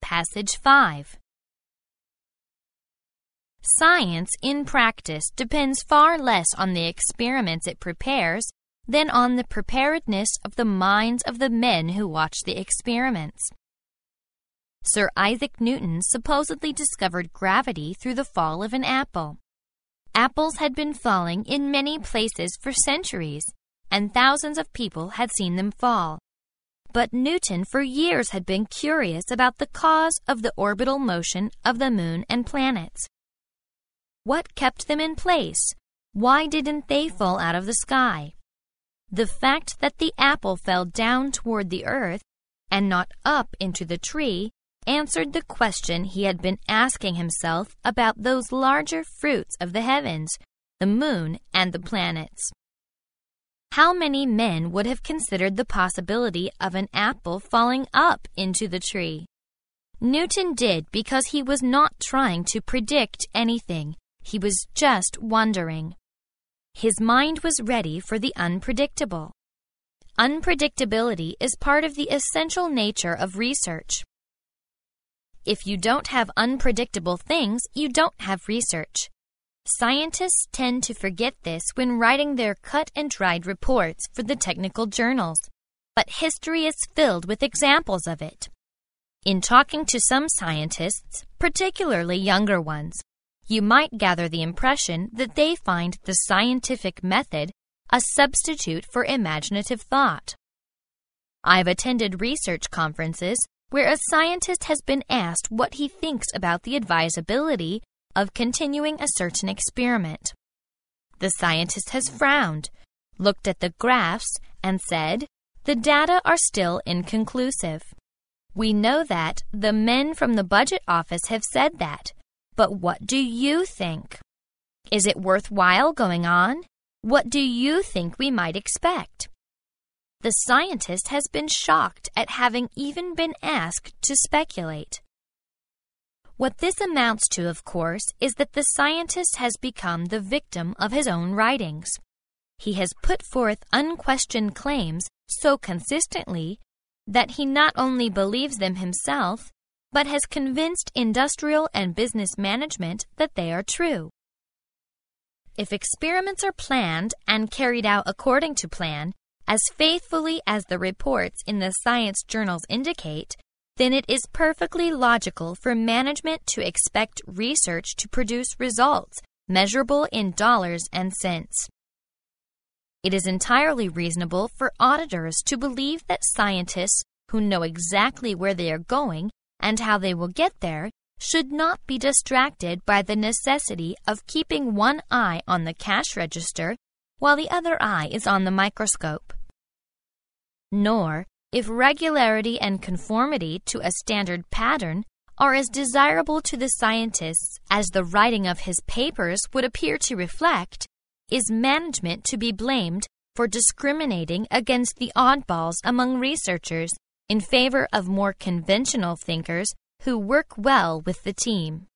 Passage 5. Science in practice depends far less on the experiments it prepares than on the preparedness of the minds of the men who watch the experiments. Sir Isaac Newton supposedly discovered gravity through the fall of an apple. Apples had been falling in many places for centuries, and thousands of people had seen them fall. But Newton for years had been curious about the cause of the orbital motion of the moon and planets. What kept them in place? Why didn't they fall out of the sky? The fact that the apple fell down toward the earth and not up into the tree answered the question he had been asking himself about those larger fruits of the heavens, the moon and the planets. How many men would have considered the possibility of an apple falling up into the tree? Newton did because he was not trying to predict anything. He was just wondering. His mind was ready for the unpredictable. Unpredictability is part of the essential nature of research. If you don't have unpredictable things, you don't have research. Scientists tend to forget this when writing their cut-and-dried reports for the technical journals, but history is filled with examples of it. In talking to some scientists, particularly younger ones, you might gather the impression that they find the scientific method a substitute for imaginative thought. I've attended research conferences where a scientist has been asked what he thinks about the advisability of continuing a certain experiment. The scientist has frowned, looked at the graphs, and said, "The data are still inconclusive." We know that the men from the budget office have said that, but what do you think? Is it worthwhile going on? What do you think we might expect? The scientist has been shocked at having even been asked to speculate. What this amounts to, of course, is that the scientist has become the victim of his own writings. He has put forth unquestioned claims so consistently that he not only believes them himself, but has convinced industrial and business management that they are true. If experiments are planned and carried out according to plan, as faithfully as the reports in the science journals indicate, then it is perfectly logical for management to expect research to produce results measurable in dollars and cents. It is entirely reasonable for auditors to believe that scientists who know exactly where they are going and how they will get there should not be distracted by the necessity of keeping one eye on the cash register while the other eye is on the microscope. Nor, if regularity and conformity to a standard pattern are as desirable to the scientists as the writing of his papers would appear to reflect, is management to be blamed for discriminating against the oddballs among researchers in favor of more conventional thinkers who work well with the team.